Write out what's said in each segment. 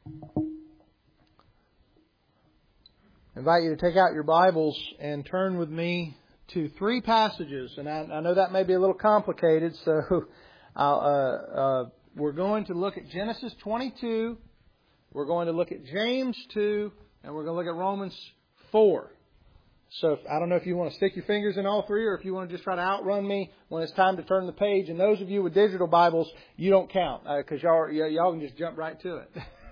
I invite you to take out your Bibles and turn with me to three passages. And I know that may be a little complicated, so we're going to look at Genesis 22, we're going to look at James 2, and we're going to look at Romans 4. So I don't know if you want to stick your fingers in all three or if you want to just try to outrun me when it's time to turn the page. And those of you with digital Bibles, you don't count because y'all can just jump right to it.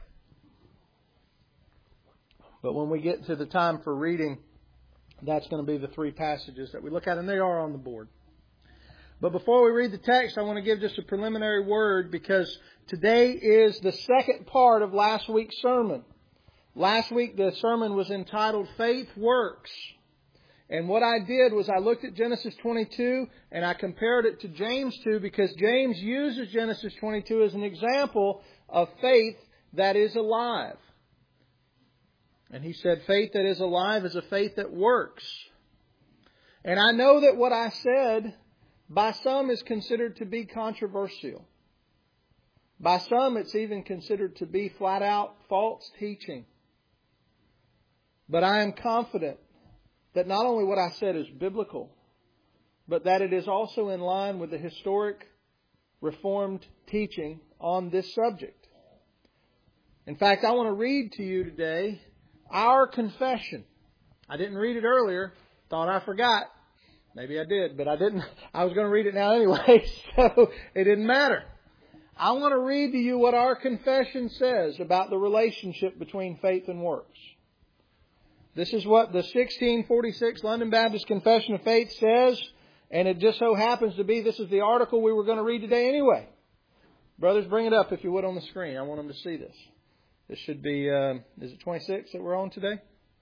But when we get to the time for reading, that's going to be the three passages that we look at, and they are on the board. But before we read the text, I want to give just a preliminary word because today is the second part of last week's sermon. Last week the sermon was entitled Faith Works. And what I did was I looked at Genesis 22 and I compared it to James 2 because James uses Genesis 22 as an example of faith that is alive. And he said faith that is alive is a faith that works. And I know that what I said by some is considered to be controversial. By some it's even considered to be flat out false teaching. But I am confident that not only what I said is biblical, but that it is also in line with the historic Reformed teaching on this subject. In fact, I want to read to you today our confession. I didn't read it earlier. Thought I forgot. Maybe I did, but I didn't. I was going to read it now anyway, so it didn't matter. I want to read to you what our confession says about the relationship between faith and works. This is what the 1646 London Baptist Confession of Faith says, and it just so happens to be this is the article we were going to read today anyway. Brothers, bring it up if you would on the screen. I want them to see this. This should be, is it 26 that we're on today?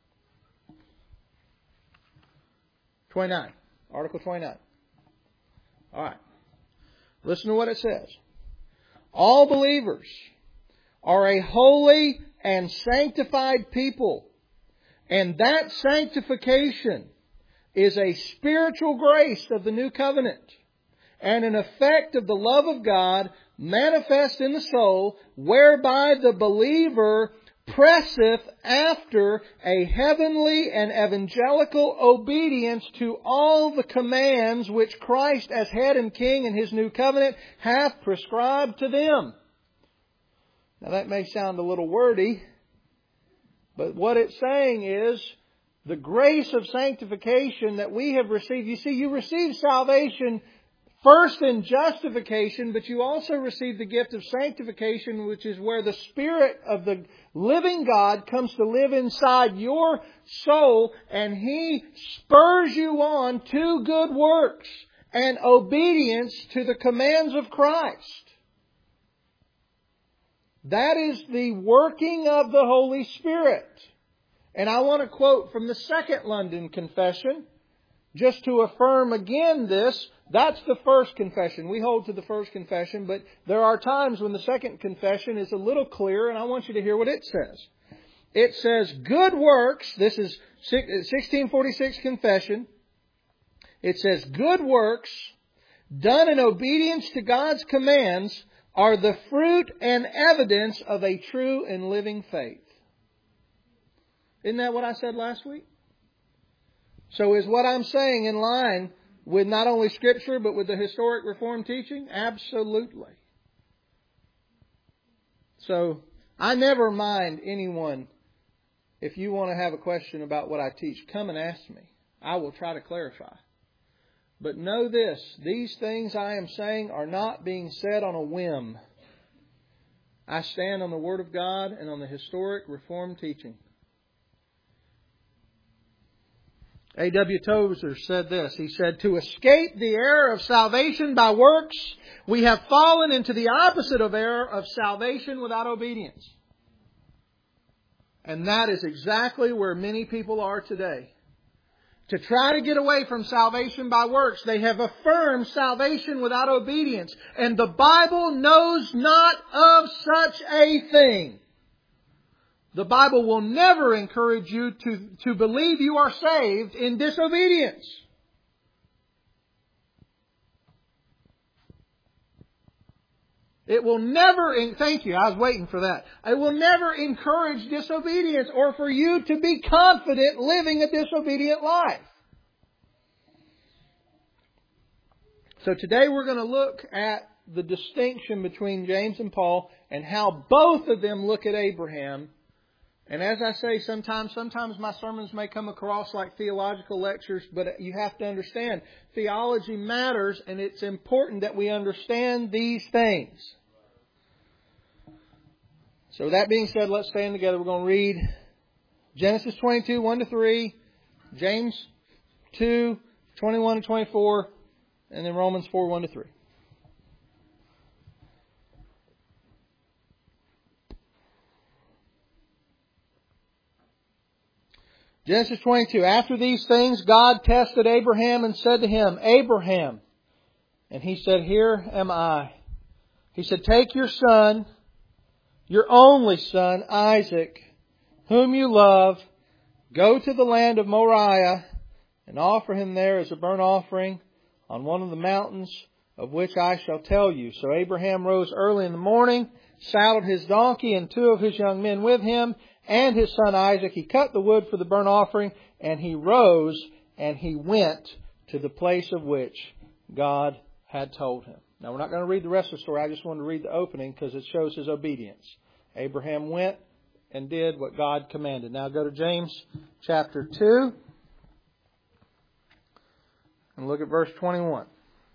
29. Article 29. All right. Listen to what it says. All believers are a holy and sanctified people. And that sanctification is a spiritual grace of the new covenant and an effect of the love of God manifest in the soul, whereby the believer presseth after a heavenly and evangelical obedience to all the commands which Christ as head and king in His new covenant hath prescribed to them. Now that may sound a little wordy, but what it's saying is the grace of sanctification that we have received. You see, you receive salvation first in justification, but you also receive the gift of sanctification, which is where the Spirit of the living God comes to live inside your soul, and He spurs you on to good works and obedience to the commands of Christ. That is the working of the Holy Spirit. And I want to quote from the Second London Confession, just to affirm again this. That's the first confession. We hold to the first confession, but there are times when the second confession is a little clearer, and I want you to hear what it says. It says, good works, this is 1646 confession. It says, good works done in obedience to God's commands are the fruit and evidence of a true and living faith. Isn't that what I said last week? So is what I'm saying in line with not only Scripture, but with the historic Reformed teaching? Absolutely. So, I never mind anyone, if you want to have a question about what I teach, come and ask me. I will try to clarify. But know this, these things I am saying are not being said on a whim. I stand on the Word of God and on the historic Reformed teaching. A.W. Tozer said this. He said, to escape the error of salvation by works, we have fallen into the opposite of error of salvation without obedience. And that is exactly where many people are today. To try to get away from salvation by works, they have affirmed salvation without obedience. And the Bible knows not of such a thing. The Bible will never encourage you to believe you are saved in disobedience. It will never, thank you, I was waiting for that. It will never encourage disobedience or for you to be confident living a disobedient life. So today we're going to look at the distinction between James and Paul and how both of them look at Abraham. And as I say, sometimes my sermons may come across like theological lectures, but you have to understand, theology matters and it's important that we understand these things. So that being said, let's stand together. We're going to read Genesis 22, 1-3, James 2, 21-24, and then Romans 4, 1-3. Genesis 22. After these things, God tested Abraham and said to him, Abraham. And he said, Here am I. He said, Take your son, your only son, Isaac, whom you love, go to the land of Moriah and offer him there as a burnt offering on one of the mountains of which I shall tell you. So Abraham rose early in the morning, saddled his donkey and 2 of his young men with him, and his son Isaac. He cut the wood for the burnt offering, and he rose and he went to the place of which God had told him. Now, we're not going to read the rest of the story. I just wanted to read the opening because it shows his obedience. Abraham went and did what God commanded. Now, go to James chapter 2 and look at verse 21.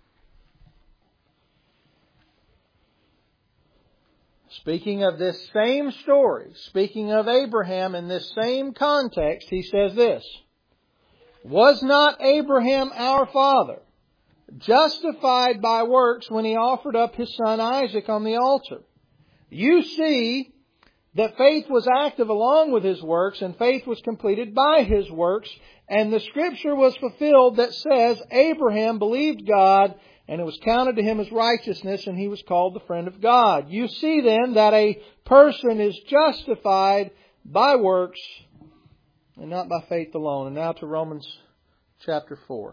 Speaking of this same story, speaking of Abraham in this same context, he says this, Was not Abraham our father justified by works when he offered up his son Isaac on the altar? You see that faith was active along with his works, and faith was completed by his works, and the scripture was fulfilled that says, Abraham believed God, and it was counted to him as righteousness, and he was called the friend of God. You see then that a person is justified by works and not by faith alone. And now to Romans chapter 4.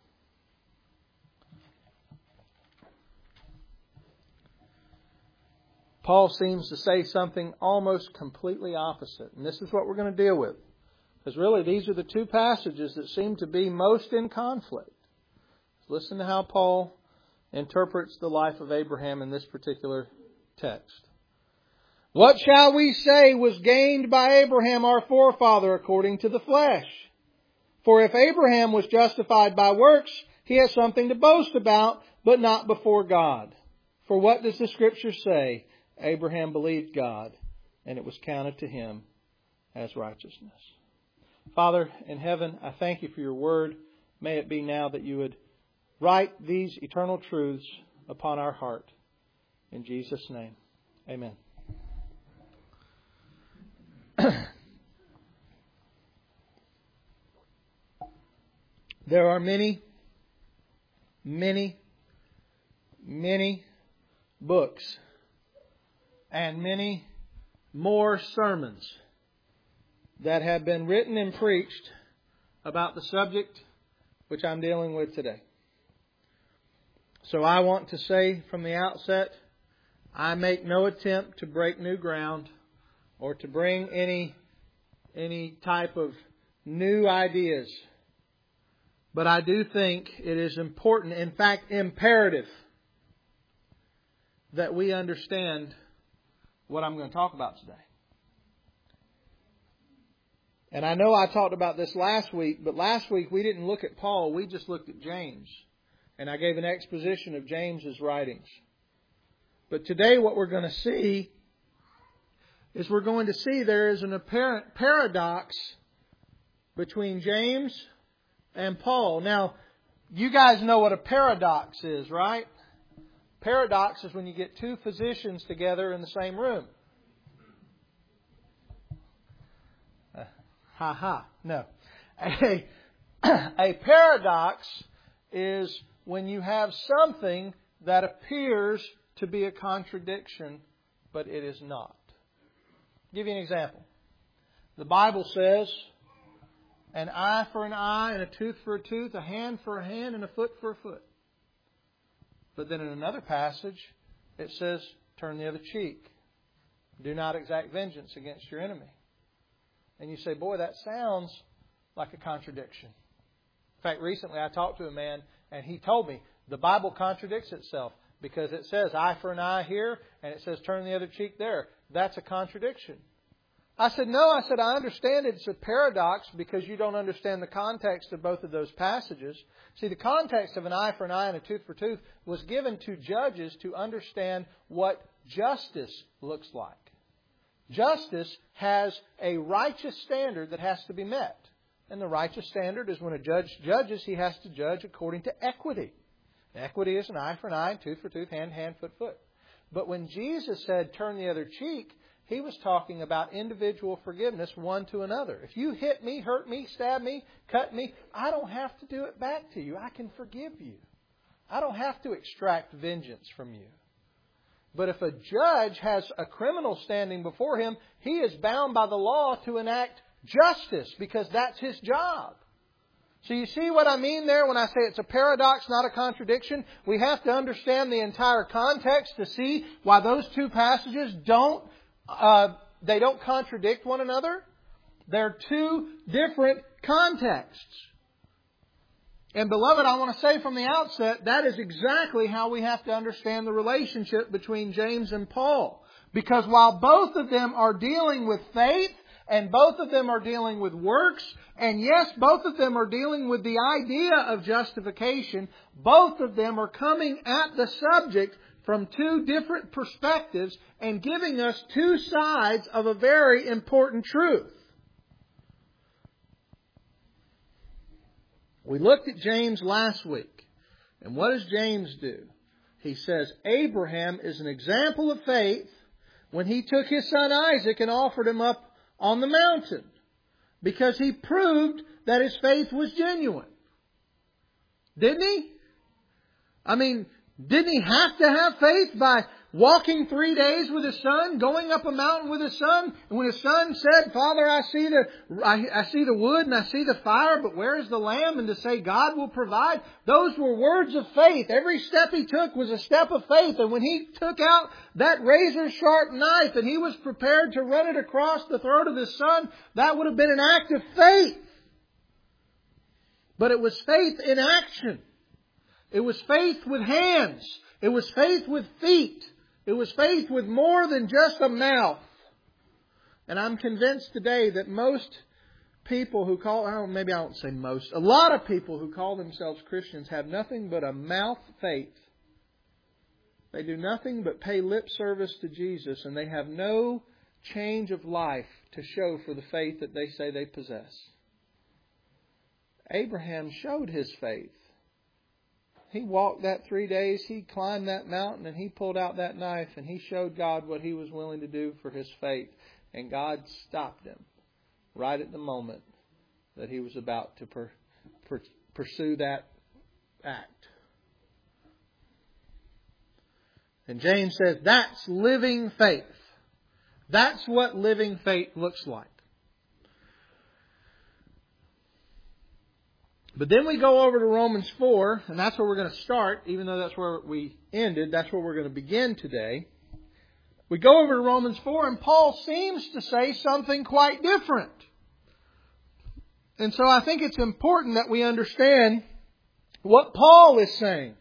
Paul seems to say something almost completely opposite. And this is what we're going to deal with. Because really these are the two passages that seem to be most in conflict. Listen to how Paul interprets the life of Abraham in this particular text. What shall we say was gained by Abraham our forefather according to the flesh? For if Abraham was justified by works, he has something to boast about, but not before God. For what does the Scripture say? Abraham believed God, and it was counted to him as righteousness. Father in heaven, I thank you for your word. May it be now that you would write these eternal truths upon our heart. In Jesus' name, amen. There are many books and many more sermons that have been written and preached about the subject which I'm dealing with today. So I want to say from the outset, I make no attempt to break new ground or to bring any type of new ideas. But I do think it is important, in fact imperative, that we understand what I'm going to talk about today. And I know I talked about this last week, but last week we didn't look at Paul, we just looked at James. And I gave an exposition of James's writings. But today what we're going to see is there is an apparent paradox between James and Paul. Now, you guys know what a paradox is, right? Paradox is when you get two physicians together in the same room. No. A paradox is when you have something that appears to be a contradiction, but it is not. I'll give you an example. The Bible says, an eye for an eye and a tooth for a tooth, a hand for a hand and a foot for a foot. But then in another passage, it says turn the other cheek. Do not exact vengeance against your enemy. And you say, boy, that sounds like a contradiction. In fact, recently I talked to a man and he told me the Bible contradicts itself because it says eye for an eye here and it says turn the other cheek there. That's a contradiction. I said, no. I said, I understand it's a paradox because you don't understand the context of both of those passages. See, the context of an eye for an eye and a tooth for tooth was given to judges to understand what justice looks like. Justice has a righteous standard that has to be met. And the righteous standard is when a judge judges, he has to judge according to equity. Equity is an eye for an eye, tooth for tooth, hand, foot, foot. But when Jesus said turn the other cheek, He was talking about individual forgiveness one to another. If you hit me, hurt me, stab me, cut me, I don't have to do it back to you. I can forgive you. I don't have to extract vengeance from you. But if a judge has a criminal standing before him, he is bound by the law to enact justice because that's his job. So you see what I mean there when I say it's a paradox, not a contradiction? We have to understand the entire context to see why those two passages don't contradict one another. They're two different contexts. And beloved, I want to say from the outset, that is exactly how we have to understand the relationship between James and Paul. Because while both of them are dealing with faith, and both of them are dealing with works, and yes, both of them are dealing with the idea of justification, both of them are coming at the subject from two different perspectives and giving us two sides of a very important truth. We looked at James last week. And what does James do? He says, Abraham is an example of faith when he took his son Isaac and offered him up on the mountain, because he proved that his faith was genuine. Didn't he? I mean, didn't he have to have faith by walking 3 days with his son, going up a mountain with his son? And when his son said, Father, I see the wood and I see the fire, but where is the lamb? And to say God will provide, those were words of faith. Every step he took was a step of faith. And when he took out that razor-sharp knife and he was prepared to run it across the throat of his son, that would have been an act of faith. But it was faith in action. It was faith with hands. It was faith with feet. It was faith with more than just a mouth. And I'm convinced today that most people who maybe I won't say most, a lot of people who call themselves Christians have nothing but a mouth faith. They do nothing but pay lip service to Jesus, and they have no change of life to show for the faith that they say they possess. Abraham showed his faith. He walked that 3 days, he climbed that mountain, and he pulled out that knife, and he showed God what he was willing to do for his faith. And God stopped him right at the moment that he was about to pursue that act. And James says that's living faith. That's what living faith looks like. But then we go over to Romans 4, and that's where we're going to start, even though that's where we ended. That's where we're going to begin today. We go over to Romans 4, and Paul seems to say something quite different. And so I think it's important that we understand what Paul is saying.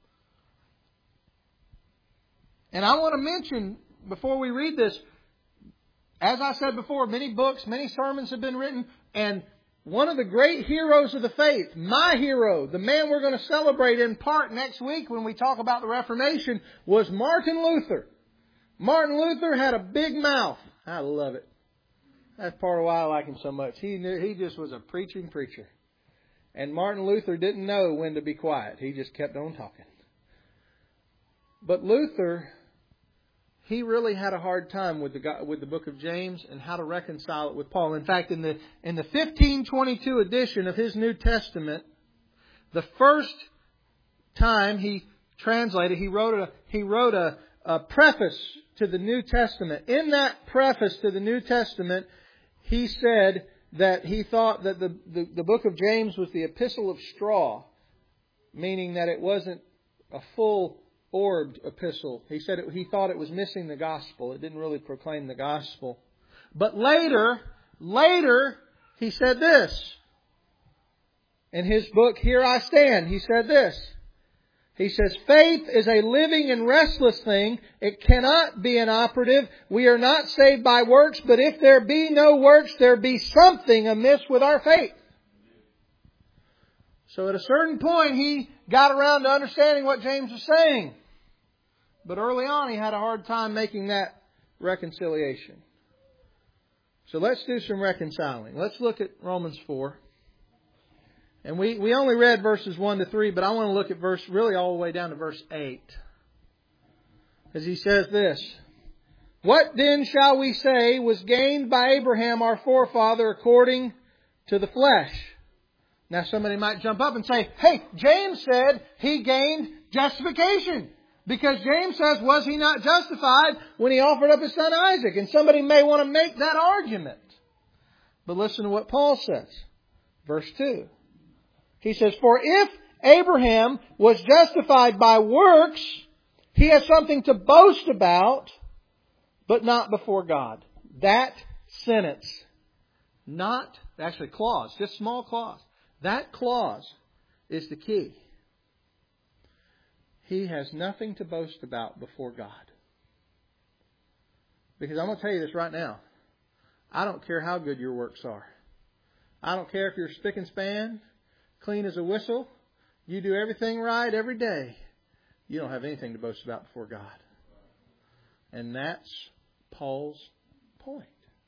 And I want to mention, before we read this, as I said before, many books, many sermons have been written, and one of the great heroes of the faith, my hero, the man we're going to celebrate in part next week when we talk about the Reformation, was Martin Luther. Martin Luther had a big mouth. I love it. That's part of why I like him so much. He just was a preaching preacher. And Martin Luther didn't know when to be quiet. He just kept on talking. But Luther, he really had a hard time with the book of James and how to reconcile it with Paul. In fact, in the 1522 edition of his New Testament, the first time he translated, he wrote a preface to the New Testament. In that preface to the New Testament, he said that he thought that the book of James was the epistle of straw, meaning that it wasn't a full orbed epistle. He said he thought it was missing the gospel. It didn't really proclaim the gospel. But later, he said this. In his book, Here I Stand, he said this. He says, faith is a living and restless thing. It cannot be inoperative. We are not saved by works, but if there be no works, there be something amiss with our faith. So at a certain point, he got around to understanding what James was saying. But early on, he had a hard time making that reconciliation. So let's do some reconciling. Let's look at Romans 4. And we only read verses 1 to 3, but I want to look at verse really all the way down to verse 8. As he says this, what then shall we say was gained by Abraham our forefather according to the flesh? Now somebody might jump up and say, hey, James said he gained justification. Because James says, was he not justified when he offered up his son Isaac? And somebody may want to make that argument. But listen to what Paul says. Verse 2. He says, for if Abraham was justified by works, he has something to boast about, but not before God. That sentence, clause, just small clause. That clause is the key. He has nothing to boast about before God. Because I'm going to tell you this right now. I don't care how good your works are. I don't care if you're spick and span, clean as a whistle. You do everything right every day. You don't have anything to boast about before God. And that's Paul's point.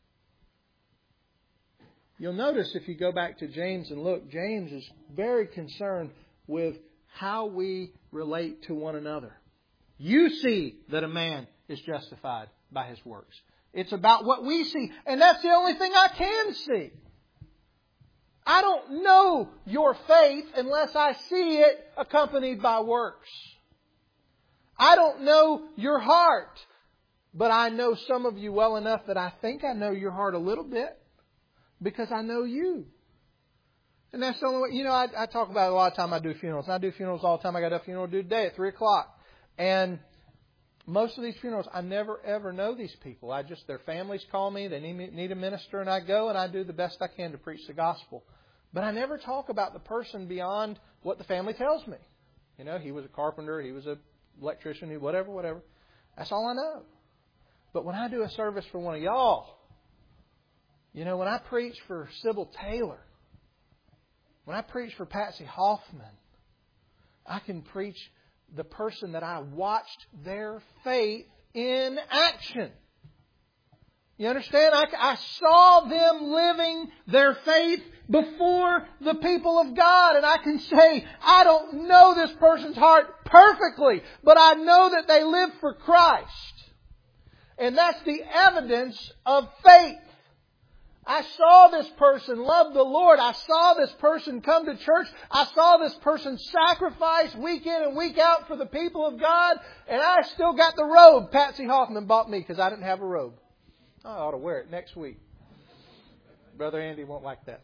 You'll notice if you go back to James and look, James is very concerned with how we relate to one another. You see that a man is justified by his works. It's about what we see. And that's the only thing I can see. I don't know your faith unless I see it accompanied by works. I don't know your heart, but I know some of you well enough that I think I know your heart a little bit because I know you. And that's the only way. I talk about it a lot of time. I do funerals. I do funerals all the time. I got a funeral due today at 3 o'clock. And most of these funerals, I never ever know these people. Their families call me. They need a minister, and I go and I do the best I can to preach the gospel. But I never talk about the person beyond what the family tells me. He was a carpenter, he was an electrician, whatever. That's all I know. But when I do a service for one of y'all, when I preach for Sybil Taylor, when I preach for Patsy Hoffman, I can preach the person that I watched their faith in action. You understand? I saw them living their faith before the people of God. And I can say, I don't know this person's heart perfectly, but I know that they live for Christ. And that's the evidence of faith. I saw this person love the Lord. I saw this person come to church. I saw this person sacrifice week in and week out for the people of God. And I still got the robe Patsy Hoffman bought me because I didn't have a robe. I ought to wear it next week. Brother Andy won't like that.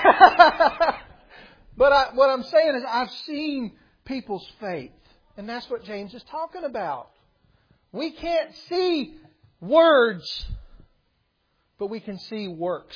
But what I'm saying is I've seen people's faith. And that's what James is talking about. We can't see words, but we can see works.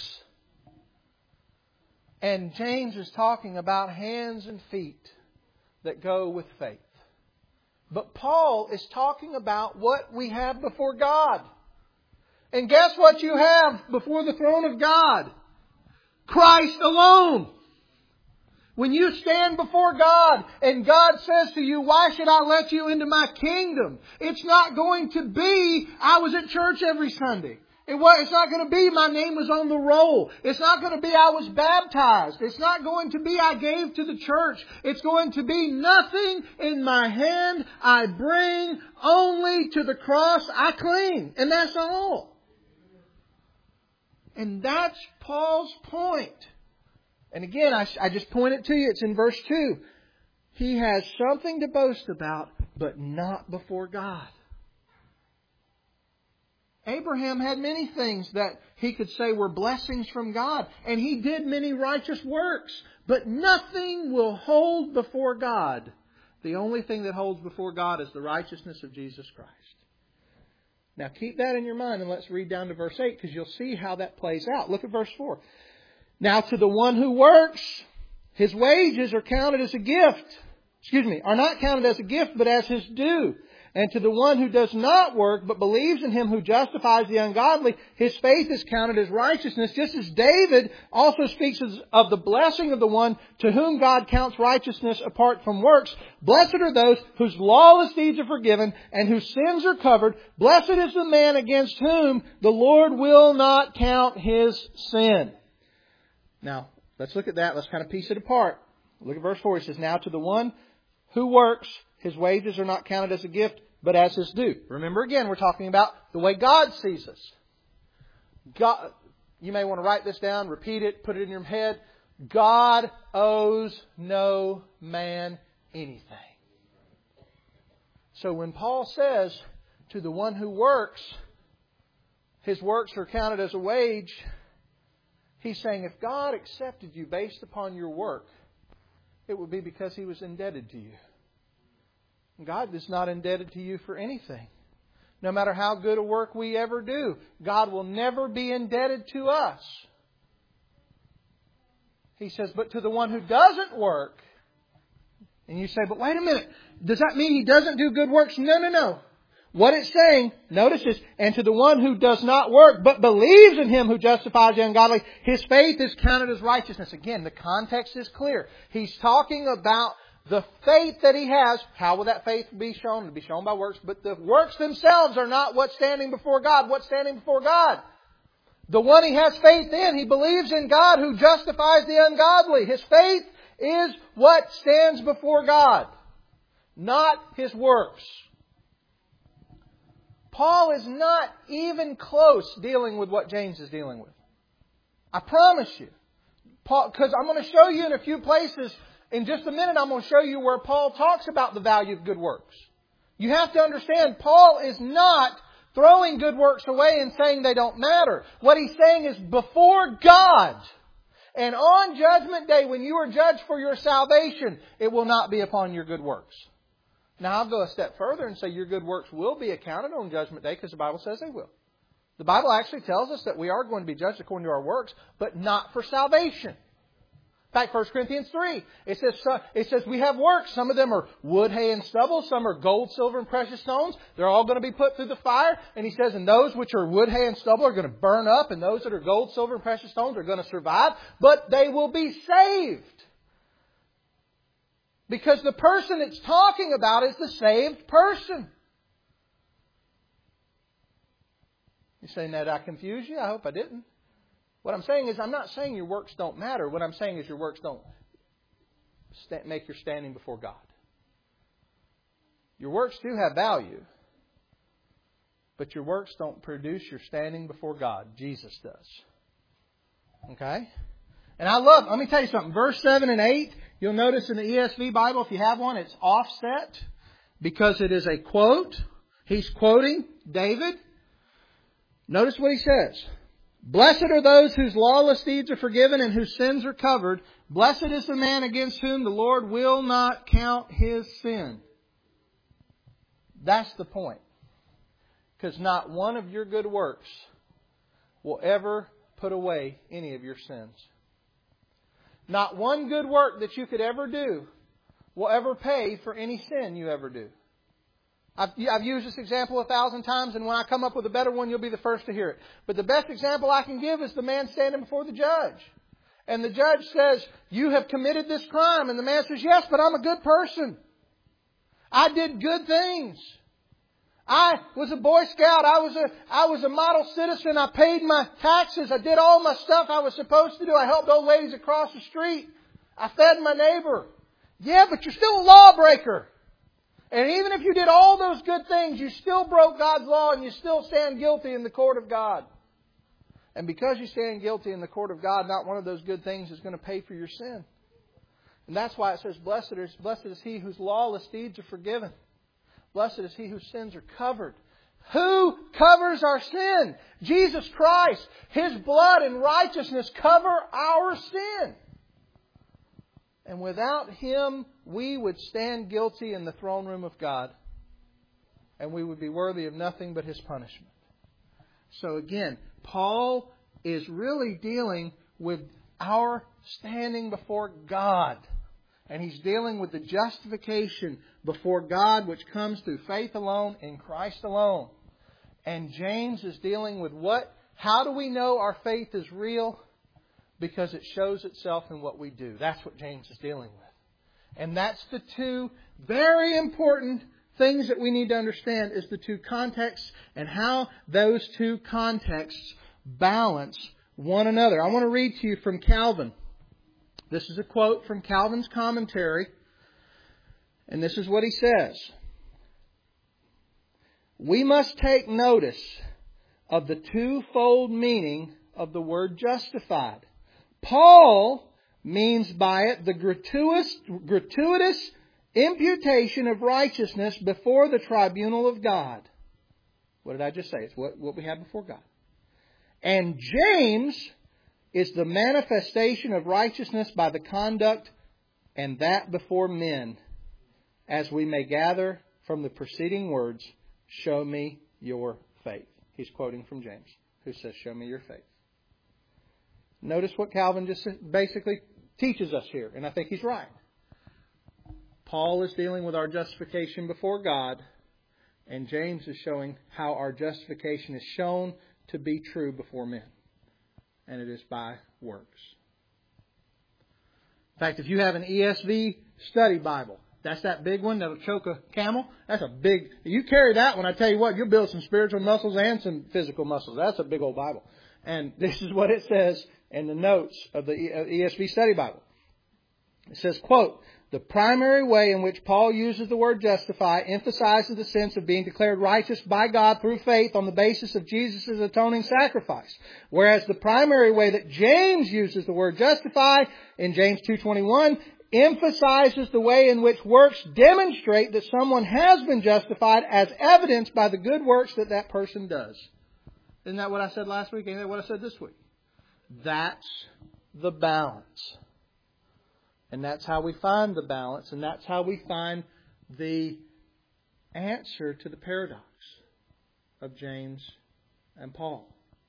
And James is talking about hands and feet that go with faith. But Paul is talking about what we have before God. And guess what you have before the throne of God? Christ alone. When you stand before God and God says to you, why should I let you into my kingdom? It's not going to be, I was at church every Sunday. It's not going to be my name was on the roll. It's not going to be I was baptized. It's not going to be I gave to the church. It's going to be nothing in my hand I bring, only to the cross I cling. And that's all. And that's Paul's point. And again, I just point it to you. It's in verse 2. He has something to boast about, but not before God. Abraham had many things that he could say were blessings from God. And he did many righteous works. But nothing will hold before God The only thing that holds before God is the righteousness of Jesus Christ. Now keep that in your mind and let's read down to verse 8 because you'll see how that plays out. Look at verse 4. Now to the one who works, his wages are counted as a gift. Are not counted as a gift but as his due. And to the one who does not work, but believes in Him who justifies the ungodly, his faith is counted as righteousness, just as David also speaks of the blessing of the one to whom God counts righteousness apart from works. Blessed are those whose lawless deeds are forgiven and whose sins are covered. Blessed is the man against whom the Lord will not count his sin. Now, let's look at that. Let's kind of piece it apart. Look at verse 4. It says, now to the one who works, his wages are not counted as a gift, but as his due. Remember again, we're talking about the way God sees us. God, you may want to write this down, repeat it, put it in your head. God owes no man anything. So when Paul says to the one who works, his works are counted as a wage, he's saying if God accepted you based upon your work, it would be because He was indebted to you. God is not indebted to you for anything. No matter how good a work we ever do, God will never be indebted to us. He says, but to the one who doesn't work, and you say, but wait a minute, does that mean he doesn't do good works? No. What it's saying, notice this, and to the one who does not work, but believes in Him who justifies the ungodly, his faith is counted as righteousness. Again, the context is clear. He's talking about the faith that he has. How will that faith be shown? It'll be shown by works. But the works themselves are not what's standing before God. What's standing before God? The one he has faith in. He believes in God who justifies the ungodly. His faith is what stands before God, not his works. Paul is not even close dealing with what James is dealing with. I promise you. Because I'm going to show you in a few places. In just a minute, I'm going to show you where Paul talks about the value of good works. You have to understand, Paul is not throwing good works away and saying they don't matter. What he's saying is before God and on Judgment Day, when you are judged for your salvation, it will not be upon your good works. Now, I'll go a step further and say your good works will be accounted on Judgment Day because the Bible says they will. The Bible actually tells us that we are going to be judged according to our works, but not for salvation. In fact, 1 Corinthians 3, it says we have works. Some of them are wood, hay, and stubble. Some are gold, silver, and precious stones. They're all going to be put through the fire. And he says, and those which are wood, hay, and stubble are going to burn up. And those that are gold, silver, and precious stones are going to survive. But they will be saved. Because the person it's talking about is the saved person. You saying that I confused you? I hope I didn't. What I'm saying is I'm not saying your works don't matter. What I'm saying is your works don't make your standing before God. Your works do have value. But your works don't produce your standing before God. Jesus does. Okay? And let me tell you something. Verse 7 and 8, you'll notice in the ESV Bible, if you have one, it's offset because it is a quote. He's quoting David. Notice what he says. Blessed are those whose lawless deeds are forgiven and whose sins are covered. Blessed is the man against whom the Lord will not count his sin. That's the point. Because not one of your good works will ever put away any of your sins. Not one good work that you could ever do will ever pay for any sin you ever do. I've used this example 1,000 times, and when I come up with a better one, you'll be the first to hear it. But the best example I can give is the man standing before the judge. And the judge says, you have committed this crime. And the man says, yes, but I'm a good person. I did good things. I was a Boy Scout. I was a model citizen. I paid my taxes. I did all my stuff I was supposed to do. I helped old ladies across the street. I fed my neighbor. Yeah, but you're still a lawbreaker. And even if you did all those good things, you still broke God's law and you still stand guilty in the court of God. And because you stand guilty in the court of God, not one of those good things is going to pay for your sin. And that's why it says, blessed is he whose lawless deeds are forgiven. Blessed is he whose sins are covered. Who covers our sin? Jesus Christ. His blood and righteousness cover our sin. And without Him, we would stand guilty in the throne room of God. And we would be worthy of nothing but His punishment. So again, Paul is really dealing with our standing before God. And he's dealing with the justification before God which comes through faith alone in Christ alone. And James is dealing with how do we know our faith is real? Because it shows itself in what we do. That's what James is dealing with. And that's the two very important things that we need to understand is the two contexts and how those two contexts balance one another. I want to read to you from Calvin. This is a quote from Calvin's commentary. And this is what he says. We must take notice of the twofold meaning of the word justified. Paul means by it the gratuitous imputation of righteousness before the tribunal of God. What did I just say? It's what we have before God. And James is the manifestation of righteousness by the conduct, and that before men, as we may gather from the preceding words, show me your faith. He's quoting from James, who says, show me your faith. Notice what Calvin just basically teaches us here, and I think he's right. Paul is dealing with our justification before God, and James is showing how our justification is shown to be true before men. And it is by works. In fact, if you have an ESV study Bible, that's that big one that'll choke a camel. That's a big... You carry that one, I tell you what, you'll build some spiritual muscles and some physical muscles. That's a big old Bible. And this is what it says in the notes of the ESV study Bible. It says, quote, the primary way in which Paul uses the word justify emphasizes the sense of being declared righteous by God through faith on the basis of Jesus' atoning sacrifice. Whereas the primary way that James uses the word justify in James 2:21 emphasizes the way in which works demonstrate that someone has been justified as evidenced by the good works that that person does. Isn't that what I said last week? Isn't that what I said this week? That's the balance. And that's how we find the balance, and that's how we find the answer to the paradox of James and Paul.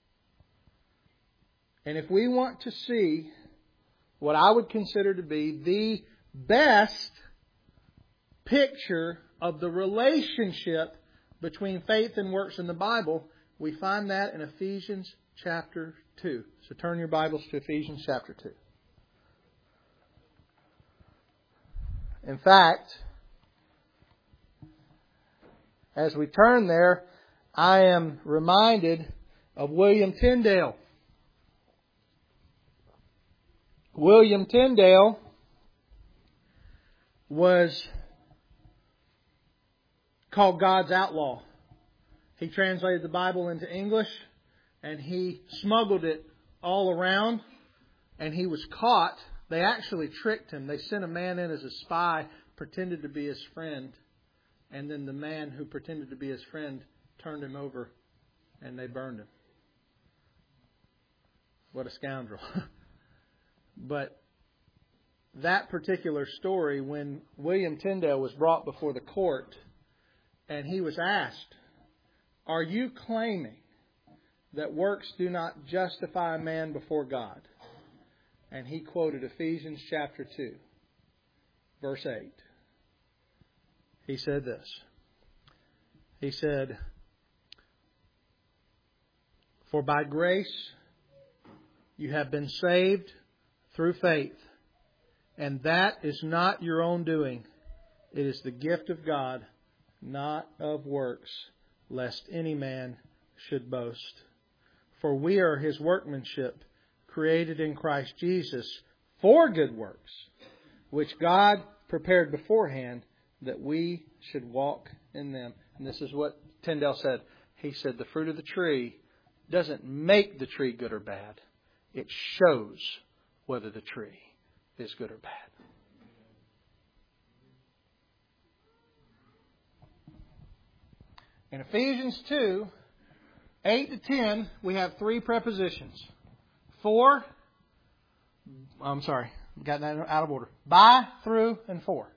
And if we want to see what I would consider to be the best picture of the relationship between faith and works in the Bible, we find that in Ephesians chapter 2. So turn your Bibles to Ephesians chapter 2. In fact, as we turn there, I am reminded of William Tyndale. William Tyndale was called God's outlaw. He translated the Bible into English and he smuggled it all around, and he was caught. They actually tricked him. They sent a man in as a spy, pretended to be his friend. And then the man who pretended to be his friend turned him over and they burned him. What a scoundrel. But that particular story, when William Tyndale was brought before the court and he was asked, are you claiming that works do not justify a man before God? And he quoted Ephesians chapter 2, verse 8. He said this. He said, for by grace you have been saved through faith, and that is not your own doing. It is the gift of God, not of works, lest any man should boast. For we are His workmanship, created in Christ Jesus for good works, which God prepared beforehand that we should walk in them. And this is what Tyndale said. He said the fruit of the tree doesn't make the tree good or bad. It shows whether the tree is good or bad. In Ephesians 2, 8 to 10, we have three prepositions. Got that out of order. By, through, and for.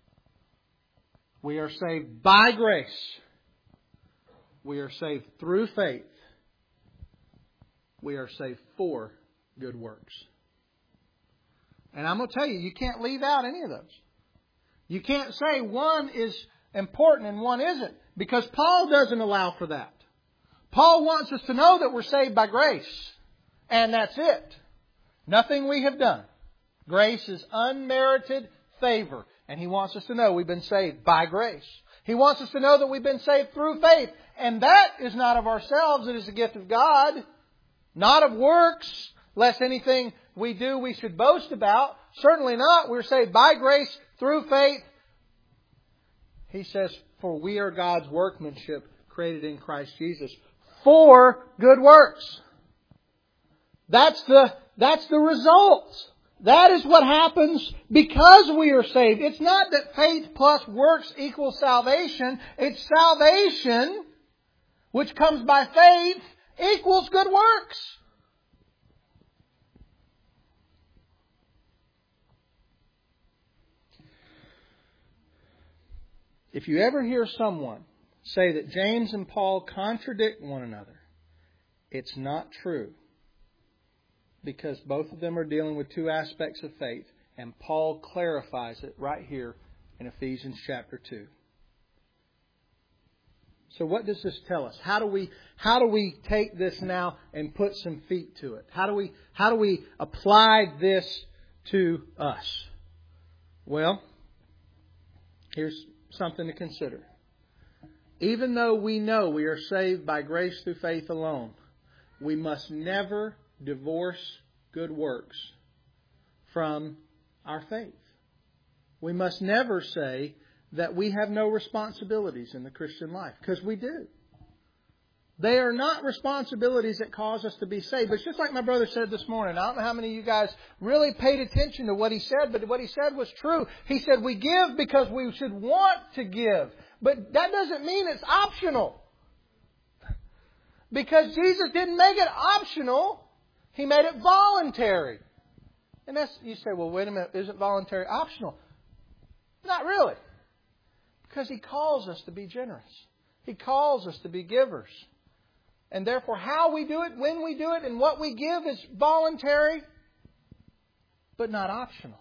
We are saved by grace. We are saved through faith. We are saved for good works. And I'm going to tell you, you can't leave out any of those. You can't say one is important and one isn't, because Paul doesn't allow for that. Paul wants us to know that we're saved by grace. And that's it. Nothing we have done. Grace is unmerited favor. And he wants us to know we've been saved by grace. He wants us to know that we've been saved through faith. And that is not of ourselves. It is a gift of God. Not of works, lest anything we do we should boast about. Certainly not. We're saved by grace through faith. He says, for we are God's workmanship created in Christ Jesus for good works. That's the result. That is what happens because we are saved. It's not that faith plus works equals salvation. It's salvation, which comes by faith, equals good works. If you ever hear someone say that James and Paul contradict one another, it's not true. Because both of them are dealing with two aspects of faith. And Paul clarifies it right here in Ephesians chapter 2. So what does this tell us? How do we take this now and put some feet to it? How do we apply this to us? Well, here's something to consider. Even though we know we are saved by grace through faith alone, we must never divorce good works from our faith. We must never say that we have no responsibilities in the Christian life, because we do. They are not responsibilities that cause us to be saved. But it's just like my brother said this morning. I don't know how many of you guys really paid attention to what he said, but what he said was true. He said we give because we should want to give. But that doesn't mean it's optional. Because Jesus didn't make it optional. He made it voluntary. And you say, well, wait a minute, isn't voluntary optional? Not really. Because He calls us to be generous. He calls us to be givers. And therefore, how we do it, when we do it, and what we give is voluntary, but not optional.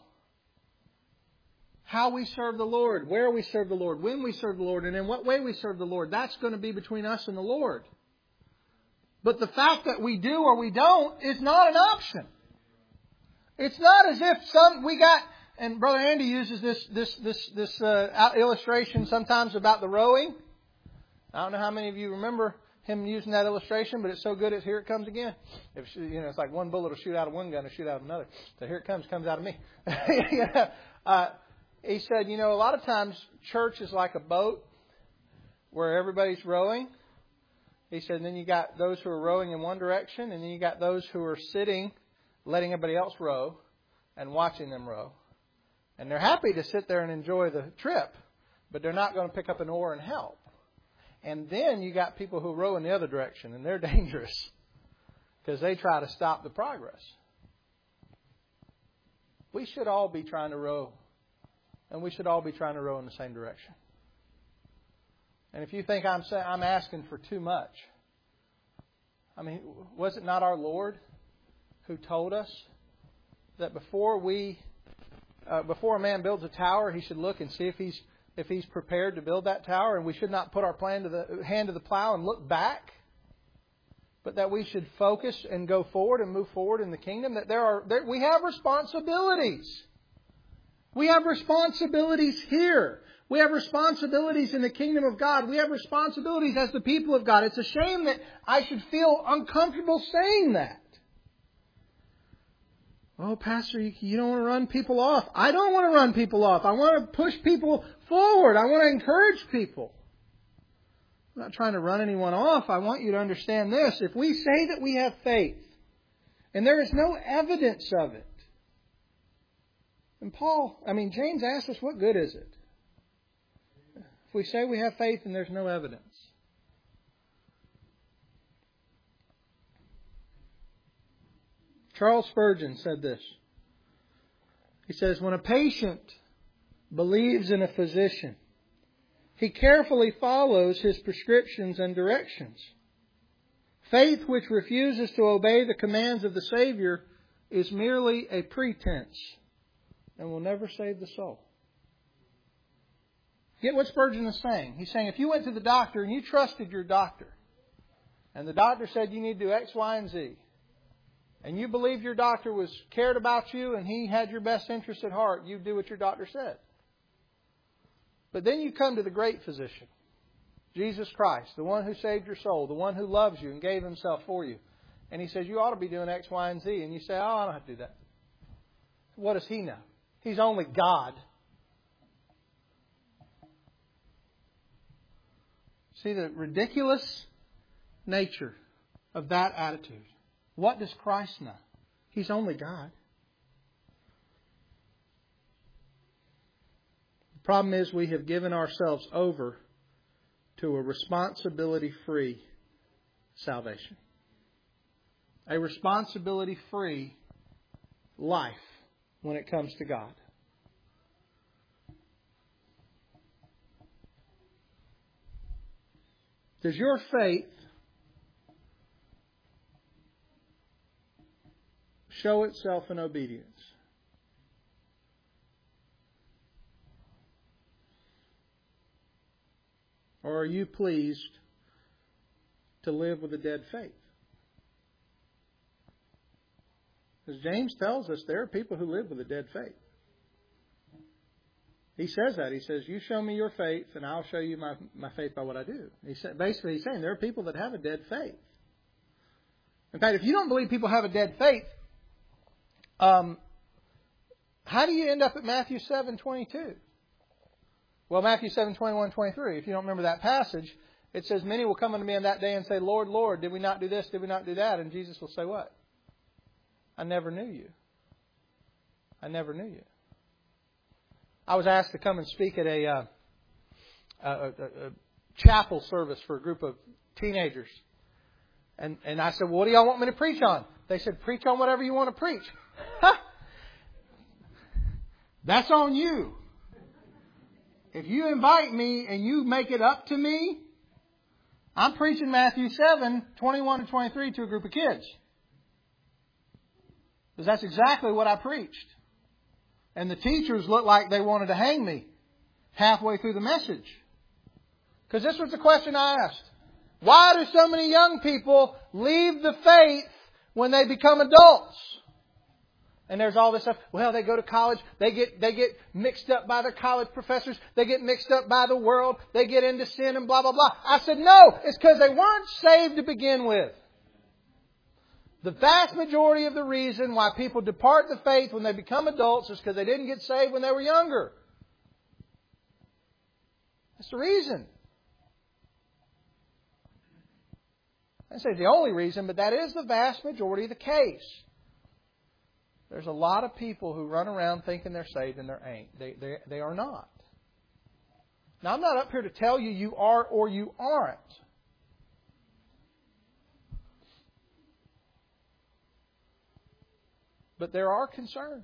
How we serve the Lord, where we serve the Lord, when we serve the Lord, and in what way we serve the Lord, that's going to be between us and the Lord. But the fact that we do or we don't is not an option. It's not as if we got, and Brother Andy uses this illustration sometimes about the rowing. I don't know how many of you remember him using that illustration, but it's so good. Here it comes again. It's like one bullet will shoot out of one gun and shoot out of another. So here it comes out of me. He said, a lot of times church is like a boat where everybody's rowing. He said, and then you got those who are rowing in one direction, and then you got those who are sitting, letting everybody else row, and watching them row. And they're happy to sit there and enjoy the trip, but they're not going to pick up an oar and help. And then you got people who row in the other direction, and they're dangerous because they try to stop the progress. We should all be trying to row, and we should all be trying to row in the same direction. And if you think I'm asking for too much, was it not our Lord who told us that before a man builds a tower, he should look and see if he's prepared to build that tower, and we should not put our hand to the plow and look back, but that we should focus and go forward and move forward in the kingdom. That we have responsibilities. We have responsibilities here. We have responsibilities in the kingdom of God. We have responsibilities as the people of God. It's a shame that I should feel uncomfortable saying that. Oh, Pastor, you don't want to run people off. I don't want to run people off. I want to push people forward. I want to encourage people. I'm not trying to run anyone off. I want you to understand this. If we say that we have faith, and there is no evidence of it, and James asks us, what good is it? If we say we have faith and there's no evidence. Charles Spurgeon said this. He says, when a patient believes in a physician, he carefully follows his prescriptions and directions. Faith which refuses to obey the commands of the Savior is merely a pretense and will never save the soul. Get what Spurgeon is saying. He's saying if you went to the doctor and you trusted your doctor, and the doctor said you need to do X, Y, and Z, and you believed your doctor cared about you and he had your best interest at heart, you'd do what your doctor said. But then you come to the great physician, Jesus Christ, the one who saved your soul, the one who loves you and gave Himself for you. And He says, you ought to be doing X, Y, and Z. And you say, oh, I don't have to do that. What does He know? He's only God. See the ridiculous nature of that attitude. What does Christ know? He's only God. The problem is we have given ourselves over to a responsibility-free salvation. A responsibility-free life when it comes to God. Does your faith show itself in obedience? Or are you pleased to live with a dead faith? As James tells us, there are people who live with a dead faith. He says that. He says, you show me your faith and I'll show you my faith by what I do. Basically, he's saying there are people that have a dead faith. In fact, if you don't believe people have a dead faith, how do you end up at Matthew 7:22? Well, Matthew 7:21-23, if you don't remember that passage, it says, many will come unto me on that day and say, Lord, Lord, did we not do this? Did we not do that? And Jesus will say what? I never knew you. I never knew you. I was asked to come and speak at a chapel service for a group of teenagers. And I said, well, what do y'all want me to preach on? They said, preach on whatever you want to preach. That's on you. If you invite me and you make it up to me, I'm preaching Matthew 7:21-23 to a group of kids. Because that's exactly what I preached. And the teachers looked like they wanted to hang me halfway through the message. Because this was the question I asked. Why do so many young people leave the faith when they become adults? And there's all this stuff. Well, they go to college. They get mixed up by their college professors. They get mixed up by the world. They get into sin and blah, blah, blah. I said, no, it's because they weren't saved to begin with. The vast majority of the reason why people depart the faith when they become adults is because they didn't get saved when they were younger. That's the reason. I say the only reason, but that is the vast majority of the case. There's a lot of people who run around thinking they're saved and they ain't. They are not. Now, I'm not up here to tell you you are or you aren't. But there are concerns.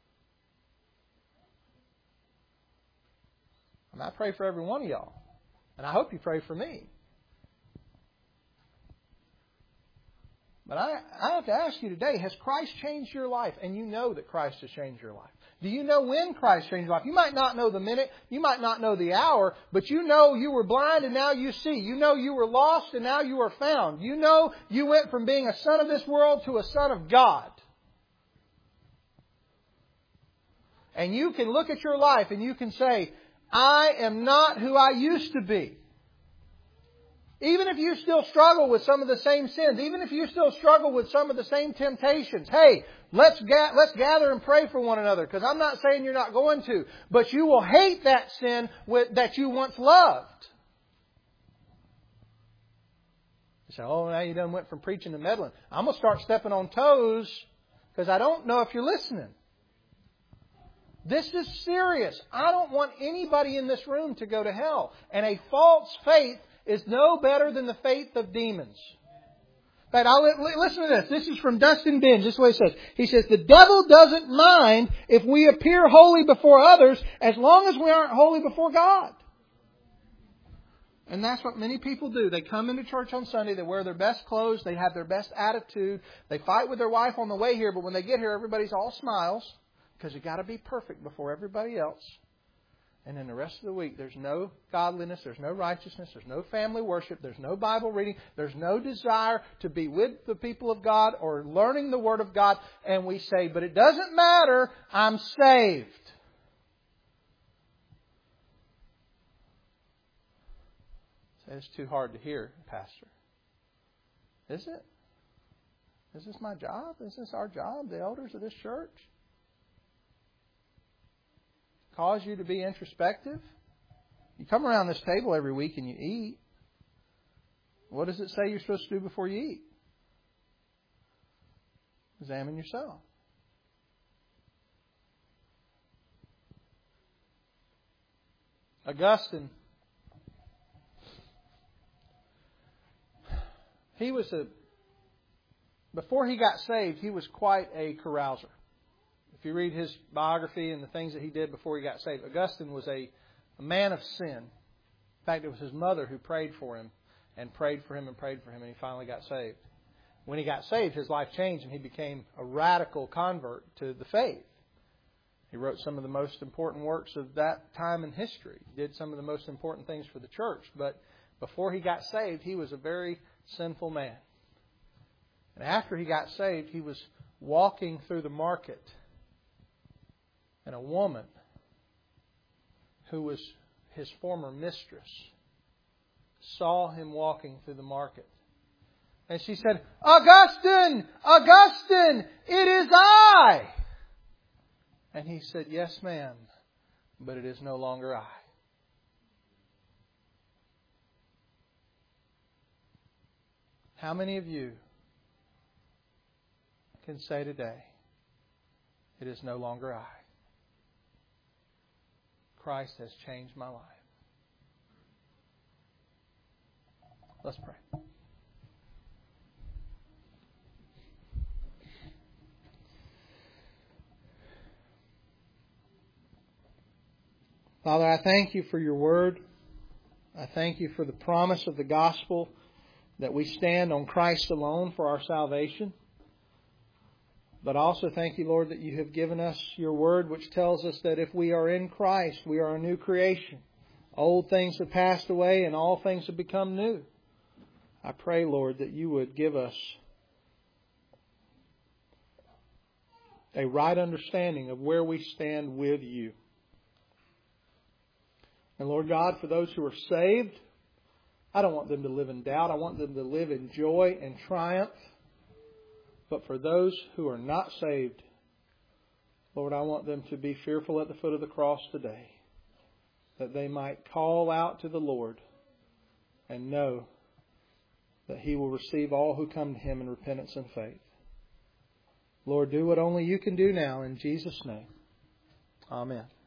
And I pray for every one of y'all. And I hope you pray for me. But I have to ask you today, has Christ changed your life? And you know that Christ has changed your life. Do you know when Christ changed your life? You might not know the minute, you might not know the hour, but you know you were blind and now you see. You know you were lost and now you are found. You know you went from being a son of this world to a son of God. And you can look at your life and you can say, I am not who I used to be. Even if you still struggle with some of the same sins, even if you still struggle with some of the same temptations, hey, let's gather and pray for one another, because I'm not saying you're not going to, but you will hate that sin that you once loved. You say, oh, now you done went from preaching to meddling. I'm going to start stepping on toes because I don't know if you're listening. This is serious. I don't want anybody in this room to go to hell. And a false faith is no better than the faith of demons. In fact, listen to this. This is from Dustin Binge. This is what he says. He says, the devil doesn't mind if we appear holy before others as long as we aren't holy before God. And that's what many people do. They come into church on Sunday, they wear their best clothes, they have their best attitude, they fight with their wife on the way here, but when they get here, everybody's all smiles because you've got to be perfect before everybody else. And then the rest of the week, there's no godliness, there's no righteousness, there's no family worship, there's no Bible reading, there's no desire to be with the people of God or learning the Word of God. And we say, but it doesn't matter, I'm saved. It's too hard to hear, Pastor. Is it? Is this my job? Is this our job, the elders of this church? Cause you to be introspective? You come around this table every week and you eat. What does it say you're supposed to do before you eat? Examine yourself. Augustine, before he got saved, he was quite a carouser. If you read his biography and the things that he did before he got saved, Augustine was a man of sin. In fact, it was his mother who prayed for him and prayed for him and prayed for him, and he finally got saved. When he got saved, his life changed and he became a radical convert to the faith. He wrote some of the most important works of that time in history. He did some of the most important things for the church. But before he got saved, he was a very sinful man. And after he got saved, he was walking through the market, and a woman who was his former mistress saw him walking through the market. And she said, Augustine! Augustine! It is I! And he said, yes, ma'am, but it is no longer I. How many of you can say today, it is no longer I? Christ has changed my life. Let's pray. Father, I thank you for your word. I thank you for the promise of the gospel that we stand on Christ alone for our salvation. But also thank you, Lord, that you have given us your word, which tells us that if we are in Christ, we are a new creation. Old things have passed away and all things have become new. I pray, Lord, that you would give us a right understanding of where we stand with you. And Lord God, for those who are saved, I don't want them to live in doubt. I want them to live in joy and triumph. But for those who are not saved, Lord, I want them to be fearful at the foot of the cross today, that they might call out to the Lord and know that He will receive all who come to Him in repentance and faith. Lord, do what only you can do now in Jesus' name. Amen.